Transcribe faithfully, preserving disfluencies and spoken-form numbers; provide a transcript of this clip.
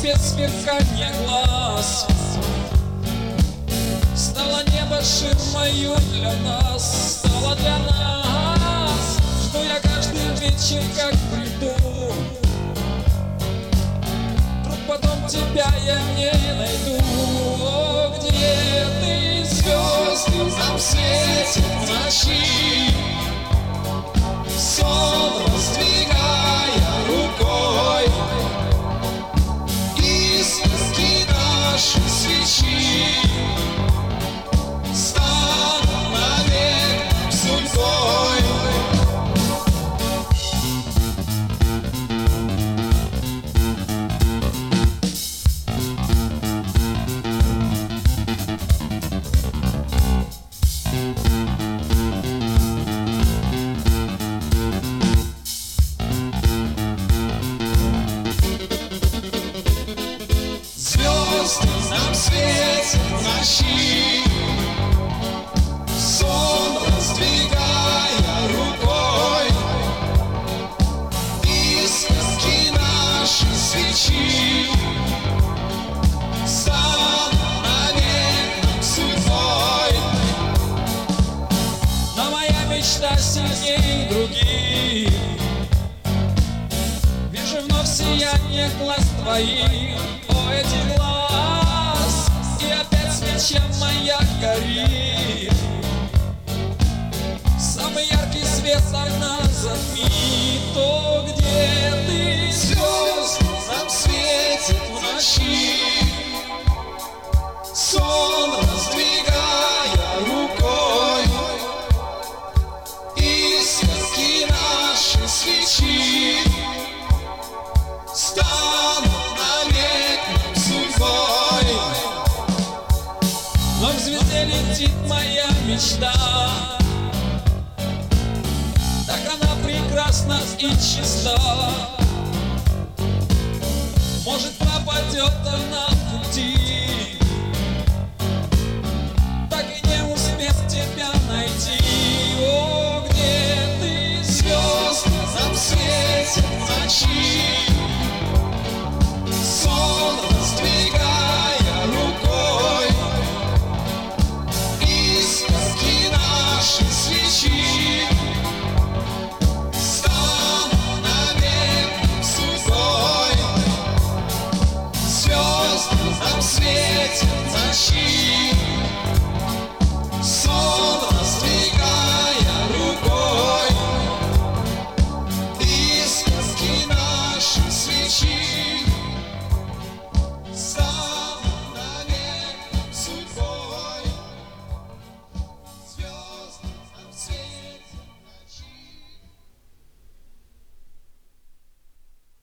без сверкания глаз. Стало небо ширмою для нас, стало для нас, что я каждый вечер как приду. Вдруг потом тебя я не найду. О, где ты, звезды нам светят в ночи, сон раздвигая рукой, искорки наши свечи станут навек судьбой. Звезды нам светят в ночи, сон раздвигая рукой, искорки наши свечи станут навек нам судьбой. Но моя мечта сильнее других, вижу вновь сияние глаз твоих. О, эти глаз, и опять свеча моя горит. Самый яркий свет она затмит. О, где ты, звезды нам светят в ночи, сон раздвигая рукой, искорки наши свечи станут навек судьбой. Но в звезде летит моя мечта, так она прекрасна и чиста. Может, пропадет она